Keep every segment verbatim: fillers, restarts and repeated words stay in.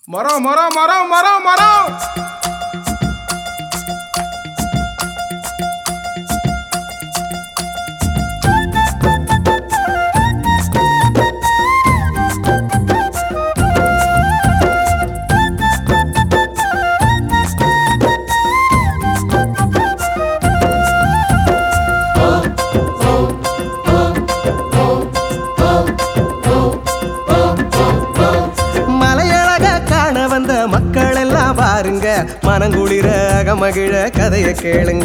மரம் மரம் மரம் மரம் மரம் மக்கள் எல்லாம் பாருங்க, மனங்குளிர அகமகிழ கதைய கேளுங்க.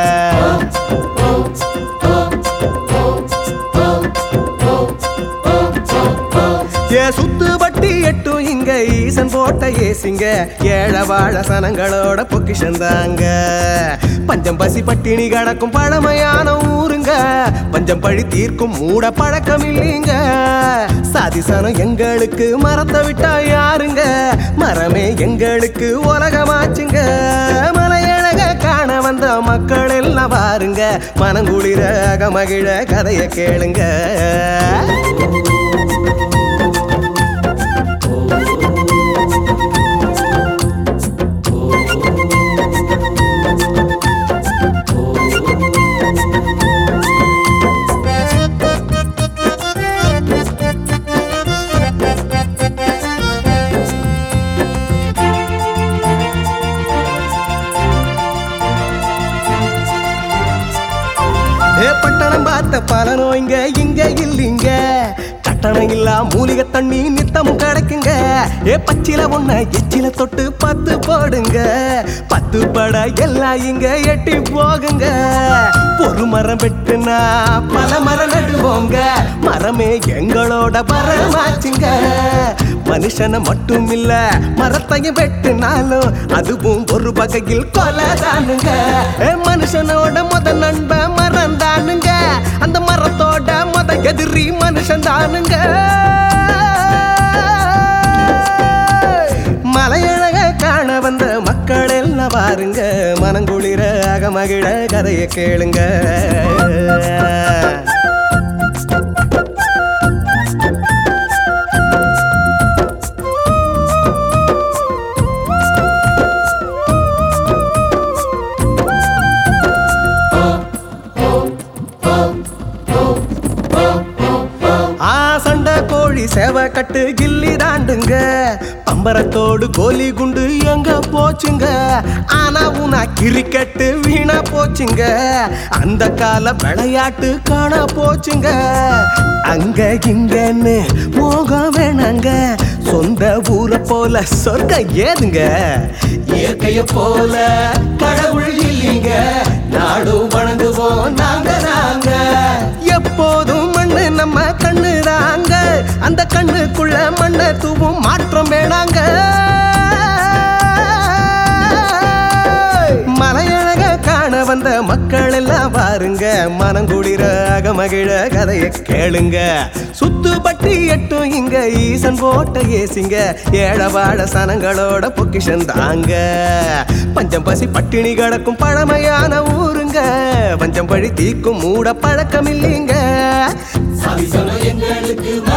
ஏ சுத்து பட்டி எட்டும் இங்க ஈசன் போட்ட ஏசிங்க, ஏழ வாழ சனங்களோட பொக்கிஷந்தாங்க. பஞ்சம் பசி பட்டினி கடக்கும் பழமையான ஊருங்க, பஞ்சம் பழி தீர்க்கும் மூட பழக்கம் இல்லைங்க. சாதிசனம் எங்களுக்கு மரத்தை விட்டா யாருங்க, மரமே எங்களுக்கு உலகமாச்சுங்க. மலையழக காண வந்த மக்கள் எல்லாம் பாருங்க, மனங்குளிர அகமகிழ கதைய கேளுங்க. பட்டணம் பார்த்த பல நோய்ங்க இங்க இல்லைங்க, கட்டணம் இல்லா மூலிகை தண்ணி நித்தமும் கிடைக்குங்க. ஏ பச்சில ஒன்ன எச்சில தொட்டு பத்து போடுங்க, பத்து பட எல்லாம் இங்க எட்டி போகுங்க. ஒரு மரம் வெட்டுனா பல மரம் நடுவோங்க, மரமே எங்களோட மரமாச்சுங்க. மனுஷனை மட்டும் இல்ல மரத்தையும் வெட்டுனாலும் அதுவும் ஒரு வகையில் கொலைதானுங்க. மனுஷனோட முத நண்ப மரம் தானுங்க, அந்த மரத்தோட முத எதிரி மனுஷன் தானுங்க. மலையழக காண வந்த மக்கள் எல்லாம் பாருங்க, மனங்குளிர அகமகிழ கதைய கேளுங்க. சேவை கட்டு கில்லி தாண்டுங்க, பம்பரத்தோடு கோலி குண்டு எங்க போச்சுங்க. ஆனா உனா கிரிக்கெட்டு வீணா போச்சுங்க, அந்த கால விளையாட்டு காண போச்சுங்க. அங்க இங்கன்னு மோகம் வேணாங்க, சொந்த ஊரை போல சொர்க்கம் ஏதுங்க. இயற்கைய போல கடவுள் இல்லைங்க, நாடும் வணங்குவோம் நாங்க நாங்க. எப்போதும் மண்ணு நம்ம கண்ணு தாங்க, அந்த கண்ணுக்குள்ள மண்ணை தூவும் மாற்றம் வேணாங்க. மலையழக காண வந்த மக்கள் எல்லாம் பாருங்க, மனங்குளிர அகமகிழ கதைய கேளுங்க. சுத்து பட்டி எட்டும் இங்க ஈசன் போட்ட ஏசிங்க, ஏழ வாழ சனங்களோட பொக்கிஷன் தாங்க. பஞ்சம் பசி பட்டினி கடக்கும் பழமையான ஊருங்க, பஞ்சம் பழி தீக்கும் மூட பழக்கம் இல்லைங்க. எங்களுக்கு